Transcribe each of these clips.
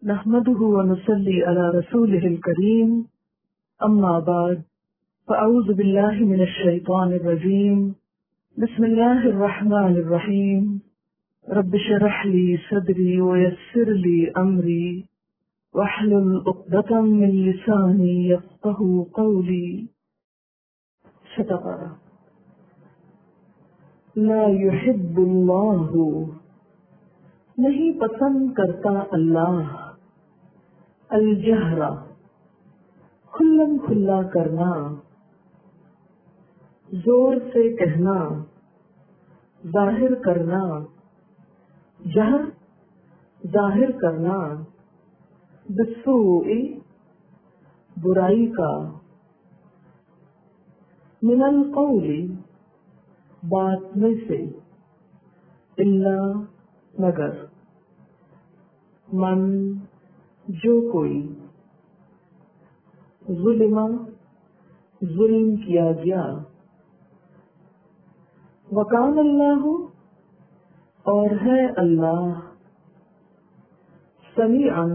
نحمده ونصلي على رسوله الكريم أما بعد فأعوذ بالله من الشيطان الرجيم بسم الله الرحمن الرحيم رب اشرح لي صدري ويسر لي أمري واحلل عقدة من لساني يفقهوا قولي صدق لا يحب الله نہیں پسند کرتا اللہ الجہرا کھلم کھلا کرنا، زور سے کہنا، ظاہر کرنا، جہر ظاہر کرنا، بالسوء برائی کا، من القول بات میں سے، الا مگر، من جو کوئی، ظلم کیا گیا، وکان اللہ اور ہے اللہ، سمیعاً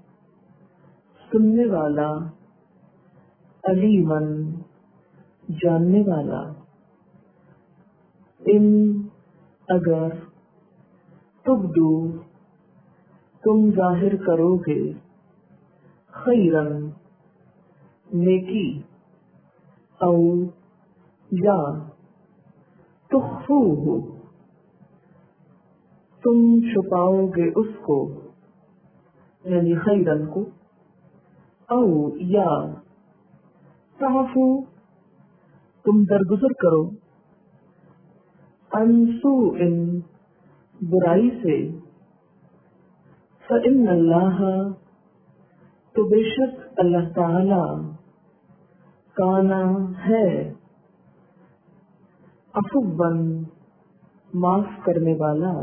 سننے والا، علیماً جاننے والا، ان اگر تبدو تم ظاہر کرو گے، خیرن نیکی، او یا تخفوہ تم چھپاؤ گے اس کو، یعنی خیرن کو، او یا تعفو تم درگزر کرو، عن سوء برائی سے، فإن اللہ تو بے شک اللہ تعالی، کانا ہے، عفواً معاف کرنے والا،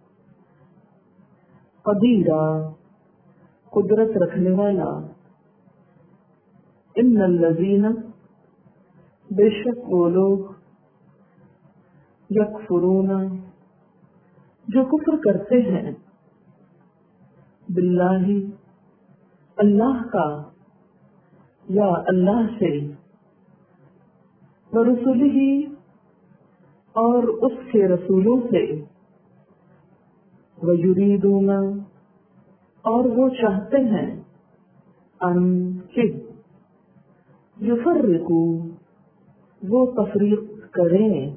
قدیرا قدرت رکھنے والا، ان الذین بے شک وہ لوگ، یکفرون جو کفر کرتے ہیں، باللہ اللہ کا، یا اللہ سے، ورسلہ اور اس کے رسولوں سے، ویریدون اور وہ چاہتے ہیں، ان کہ یفرقوا وہ تفریق کریں،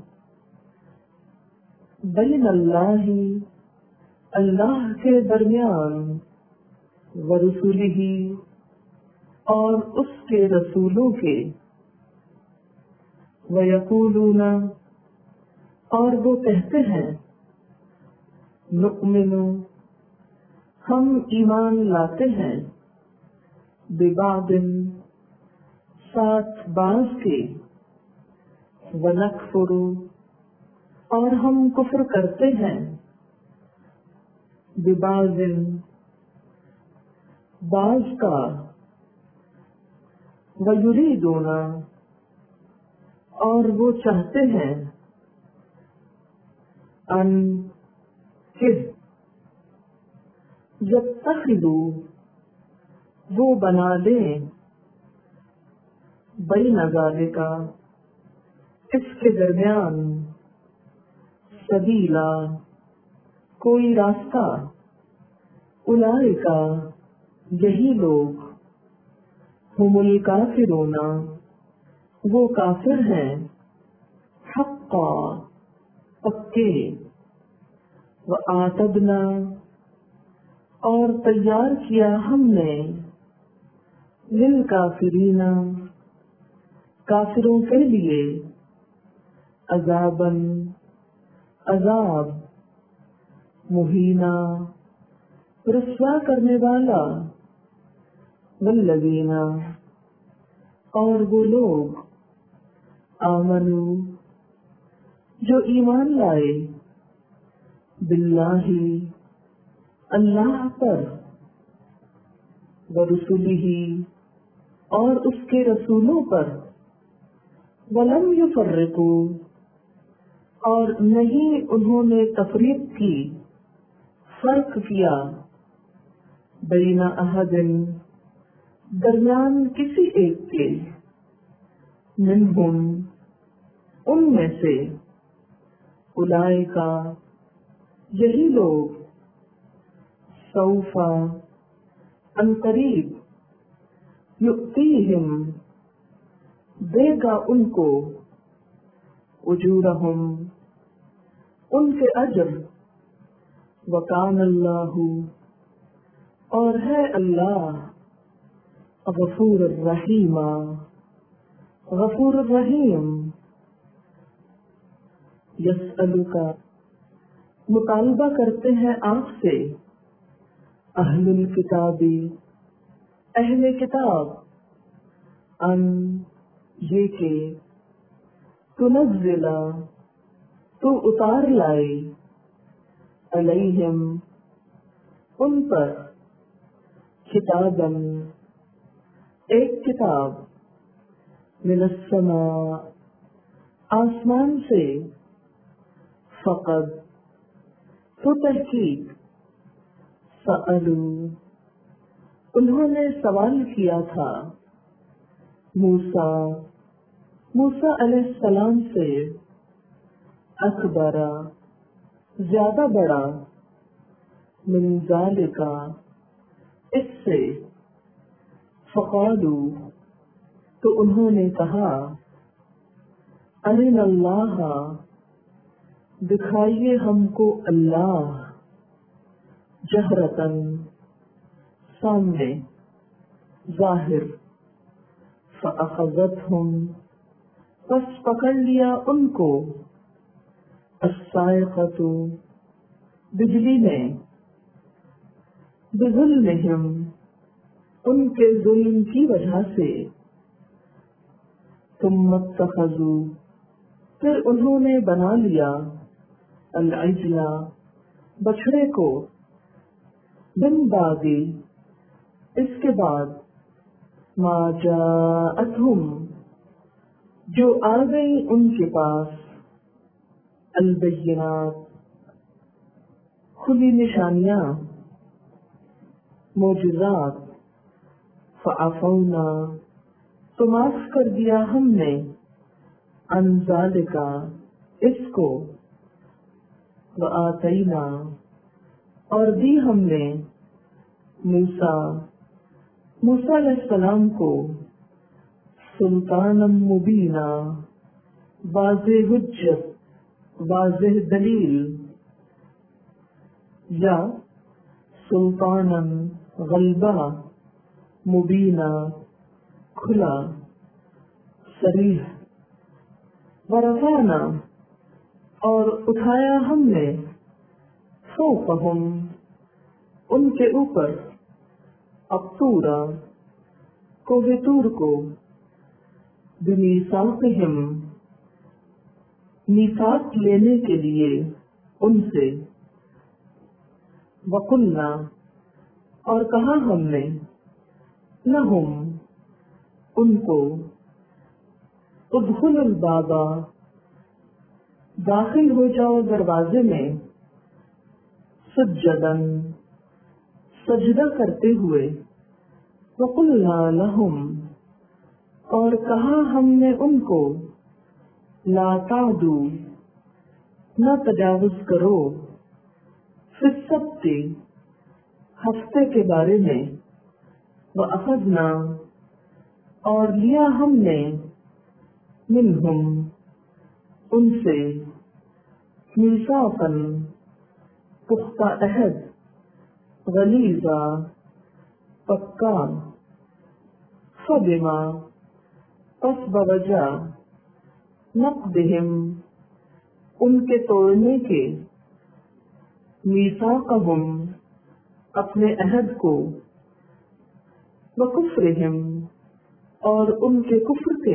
بین اللہ اللہ کے درمیان، ورسولہ اور اس کے رسولوں کے، ویقولون اور وہ کہتے ہیں، نؤمن ہم ایمان لاتے ہیں، ببعض ساتھ بعض کے، ونکفر اور ہم کفر کرتے ہیں، ببعض بعض کا، ویریدون اور وہ چاہتے ہیں، ان کہ یتخذوا وہ بنا لیں، بین ذالک اس کے درمیان، سبیلا کوئی راستہ، اولئک یہی لوگ، ہم الکافرون وہ کافر ہیں، حقا پکے، وآتدنا اور تیار کیا ہم نے، للکافرین کافروں کے لیے، عذاباً عذاب، مہینہ رسوا کرنے والا، والذین اور وہ لوگ، آمنو جو ایمان لائے، باللہ اللہ پر، ورسلہ اور اس کے رسولوں پر، ولم یفرقوا اور نہیں انہوں نے تفریق کی، فرق کیا، بین احدن درمیان کسی ایک کے، منہم ان میں سے، اولئک یہی لوگ، سوف عنقریب، یؤتیہم دے گا ان کو، اجورہم ان کے اجر، وکان اللہ اور ہے اللہ، غفور الرحیم غفور الرحیم۔ یسألک مطالبہ کرتے ہیں آپ سے، اہل الکتاب اہل کتاب، ان یہ کہ تنزل تو اتار لائے، علیہم ان پر، کتاباً ایک کتاب، من السماء آسمان سے، فقد تو تحقیق، سألوا انہوں نے سوال کیا تھا، موسیٰ علیہ السلام سے، اکبر زیادہ بڑا، من ذالک اس سے، فقالوا تو انہوں نے کہا، ارنا اللہ دکھائیے ہم کو اللہ، جہرتاً سامنے، ظاہر، فأخذتہم پس پکڑ لیا ان کو، الصاعقۃ بجلی نے، بظلمہم ان کے ظلم کی وجہ سے، ثم اتخذوا پھر انہوں نے بنا لیا، العجل بچھڑے کو، من بعد اس کے بعد، ما جاءتہم جو آ گئی ان کے پاس، البینات کھلی نشانیاں، معجزات، فعفونا تو معاف کر دیا ہم نے، عن ذالک اس کو، وآتینا اور دی ہم نے، موسیٰ علیہ السلام کو، سلطانا مبینا واضح حجت واضح دلیل، یا سلطانا غلبہ، مبینہ کھلا، صریح، ورفعنا اور اٹھایا ہم نے، فوقہم ان کے اوپر، الطور کوہ طور کو، بمیثاقہم میثاق لینے کے لیے ان سے، وقلنا اور کہا ہم نے، لہم ان کو، ادخلوا الباب داخل ہو جاؤ دروازے میں، سجداً سجدہ کرتے ہوئے، وقلنا لہم اور کہا ہم نے ان کو، لا تعدوا نہ تجاوز کرو، فی السبت ہفتے کے بارے میں، وأخذنا اور لیا ہم نے، منہم ان سے، میثاقاً پختہ عہد، غلیظا پکا، فبما پس بوجہ، نقضہم ان کے توڑنے کے، میثاقہم اپنے عہد کو، وکفرہم اور ان کے کفر کے،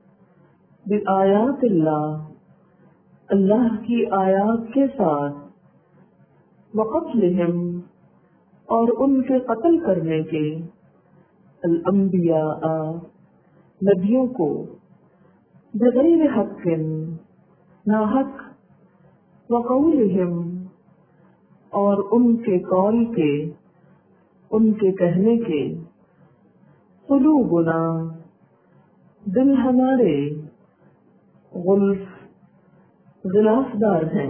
بآیات اللہ کی آیات کے ساتھ، وقتلہم اور ان کے قتل کرنے کے، الانبیاء نبیوں کو، بغیر حق ناحق، وقولہم اور ان کے قول کے، ان کے کہنے کے قلوبنا دل ہمارے غلف غلاف دار ہیں،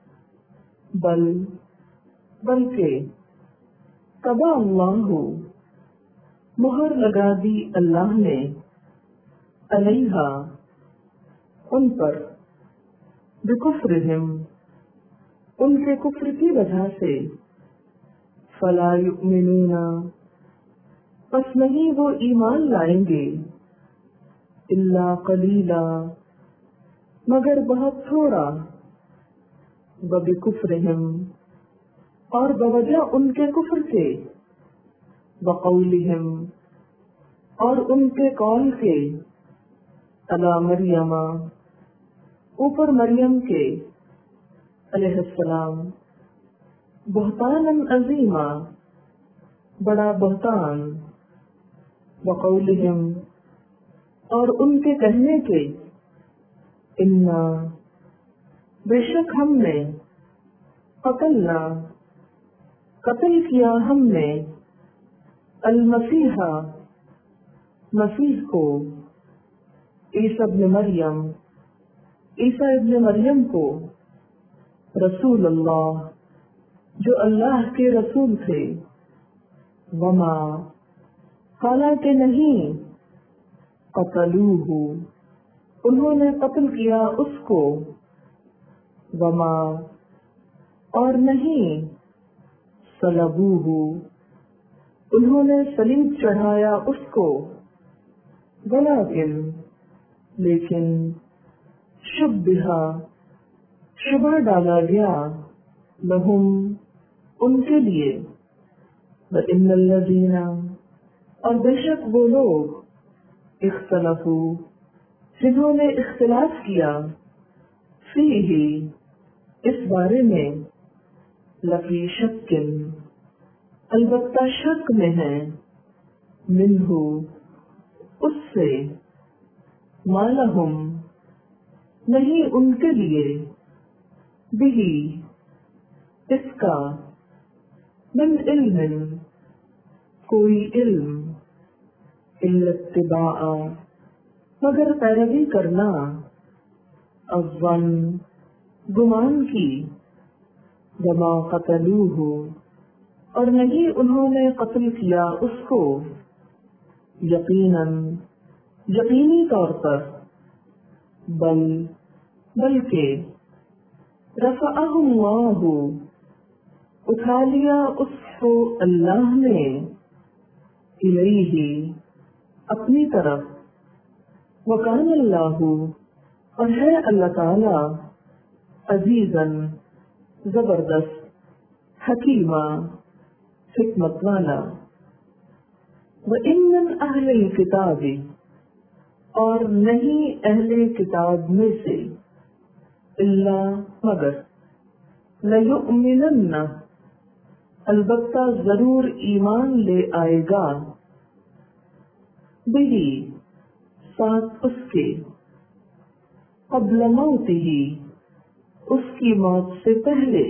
بلکہ طبع اللہ مہر لگا دی اللہ نے علیہا ان پر بکفرہم ان کے کفر کی وجہ سے فلا یؤمنون پس نہیں وہ ایمان لائیں گے الا قلیلا مگر بہت تھوڑا وبکفرہم اور بوجہ ان کے کفر کے وقولہم اور ان کے قول کے علی مریم اوپر مریم کے علیہ السلام بہتانا عظیما بڑا بہتان وقولہم اور ان کے کہنے کے انا بے شک ہم نے قتلنا قتل کیا ہم نے المسیح مسیح کو عیسی ابن مریم عیسی ابن مریم کو رسول اللہ جو اللہ کے رسول تھے وما حالانکہ نہیں قتلوہ انہوں نے قتل کیا اس کو وما اور نہیں صلبوہ انہوں نے صلیب چڑھایا اس کو لیکن شبہ ڈالا گیا لہم ان کے لیے وَإِنَّ الَّذِينَ اور بے شک وہ لوگ اختلفوا جنہوں نے اختلاف کیا فیہ اس بارے میں لفی شک البتہ شک میں ہے منہ اس سے ما لہم نہیں ان کے لیے بھی اس کا من علم کوئی علم الا اتباع مگر پیروی کرنا الظن گمان کی وما قتلوہ اور نہیں انہوں نے قتل کیا اس کو یقیناً یقینی طور پر بلکہ رفعہ اللہ اٹھا لیا اس کو اللہ نے الیہ اپنی طرف وکان اللہ اور ہے اللہ تعالی عزیزاً زبردست حکیمہ حکمت والا وَإِنَّ مِنْ أَهْلِ الْكِتَابِ اور نہیں اہل کتاب میں سے اللہ مگر لَيُؤْمِنَنَّ البتہ ضرور ایمان لے آئے گا بِهِ ساتھ اس کے قبل موتہ اس کی موت سے پہلے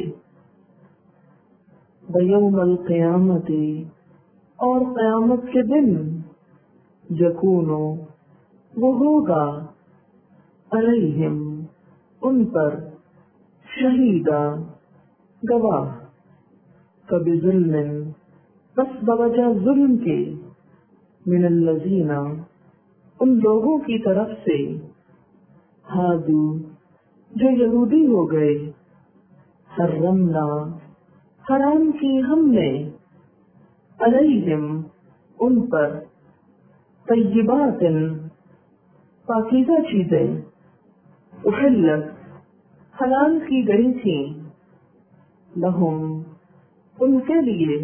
وَيَوْمَ الْقِيَامَةِ اور قیامت کے دن یکونو وہ ہوگا علیہم ان پر شہیدہ گواہ فبظلم بس بوجہ ظلم کے من الذین ان لوگوں کی طرف سے ہادو جو یہودی ہو گئے حرمنا حرام کی ہم نے علیہم ان پر طیبات پاکیزہ چیزیں احلت حلال کی گئی تھیں لہم ان کے لیے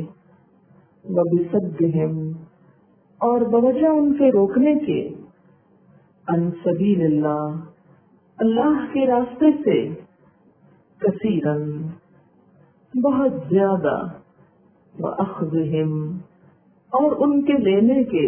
وبصدہم اور بوجہ ان کے روکنے کے عن سبیل اللہ اللہ کے راستے سے کثیرن بہت زیادہ وَأَخْذِهِمْ اور ان کے لینے کے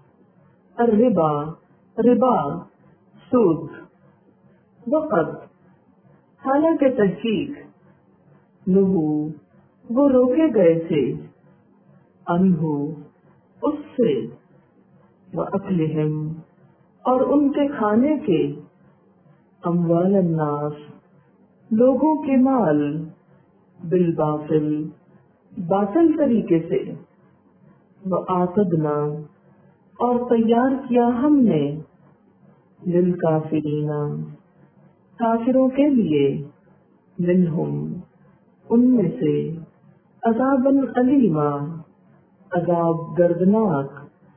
ربا سود وقت حالانکہ تحقیق نہو وہ روکے گئے تھے انہو اس سے، وَأَكْلِهِمْ اور ان کے کھانے کے، اموال الناس لوگوں کے مال، بالباطل باطل طریقے سے، وَأَعْتَدْنَا اور تیار کیا ہم نے، للکافرین کافروں کے لیے، منہم ان میں سے، عذاباً علیما عذاب دردناک،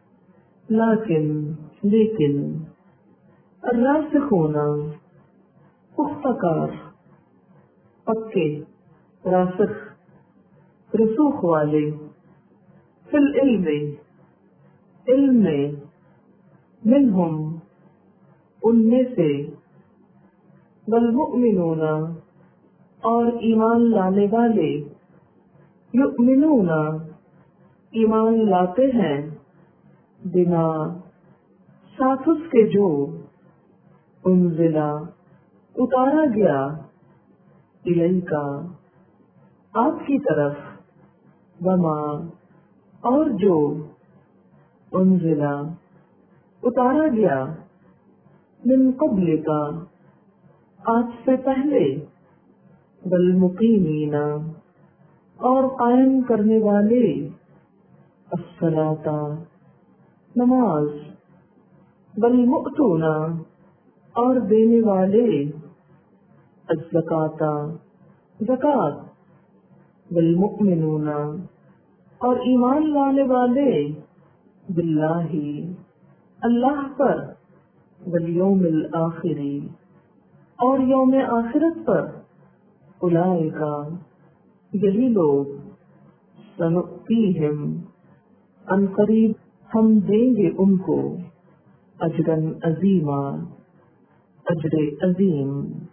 لیکن الراسخون پختہ کار، پکے، راسخ رسوخ والے، فی العلم علم میں، منہم ان میں سے، والمؤمنون اور ایمان لانے والے، یؤمنون ایمان لاتے ہیں، بما ساتھ اس کے جو، انزلا اتارا گیا، الیکا آپ کی طرف، وما اور جو، انزلا اتارا گیا، من قبل کا آج سے پہلے، والمقیمین اور قائم کرنے والے، الصلاۃ نماز، والمؤتون اور دینے والے، الزکاۃ زکوٰۃ، والمؤمنون اور ایمان لانے والے، باللہ اللہ پر، والیوم الآخر اور یوم آخرت پر، اولئک یہی لوگ، سنؤتیہم ان قریب ہم دیں گے ان کو، اجرا عظیما اجر عظیم۔